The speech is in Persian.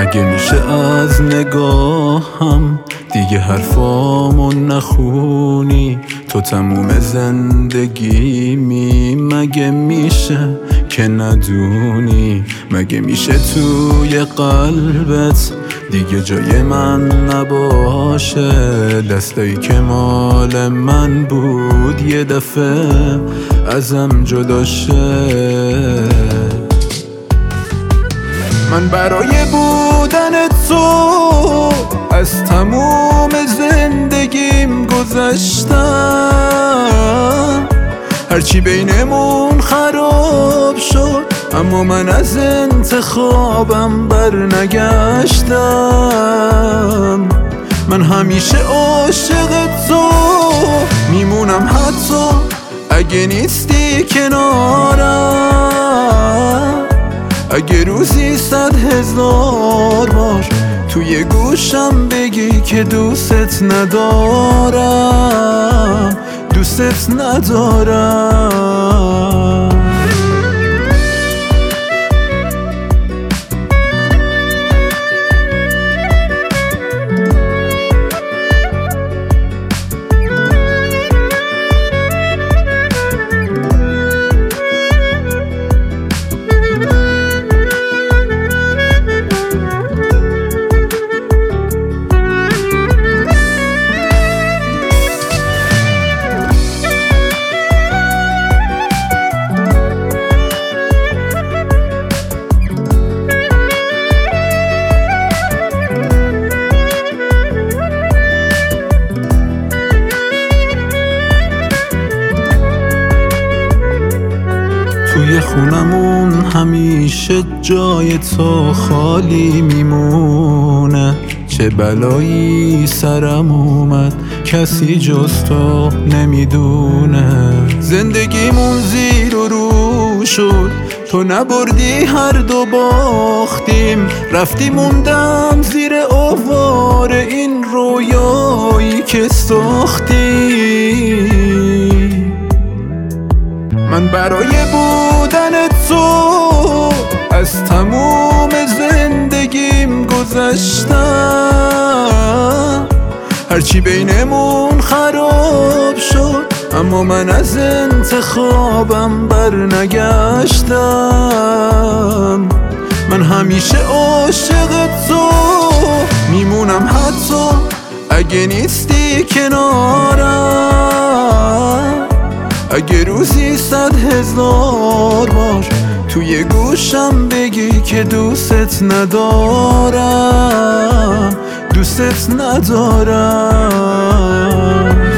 اگه میشه از نگاهم دیگه حرفامو نخونی، تو تموم زندگیمی. مگه میشه که ندونی؟ مگه میشه توی قلبت دیگه جای من نباشه؟ دستایی که مال من بود یه دفعه ازم جدا شه. من برای بودن تو از تموم زندگیم گذشتم، هرچی بینمون خراب شد اما من از انتخابم برنگشتم. من همیشه عاشق تو میمونم حتی اگه نیستی کنارم. اگه روزی 100,000 بار توی گوشم بگی که دوست ندارم، دوست ندارم. توی خونمون همیشه جای تو خالی میمونه. چه بلایی سرم اومد کسی جز تو نمیدونه. زندگیمون زیر و رو شد، تو نبردی هر دو باختیم. رفتی موندم زیر آوار این رویایی که ساختی. من برای بودن تو از تموم زندگیم گذشتم، هرچی بینمون خراب شد اما من از انتخابم برنگشتم. من همیشه عاشق تو میمونم حتی اگه نیستی کنارم. اگه روزی 100,000 بار توی گوشم بگی که دوست ندارم، دوست ندارم.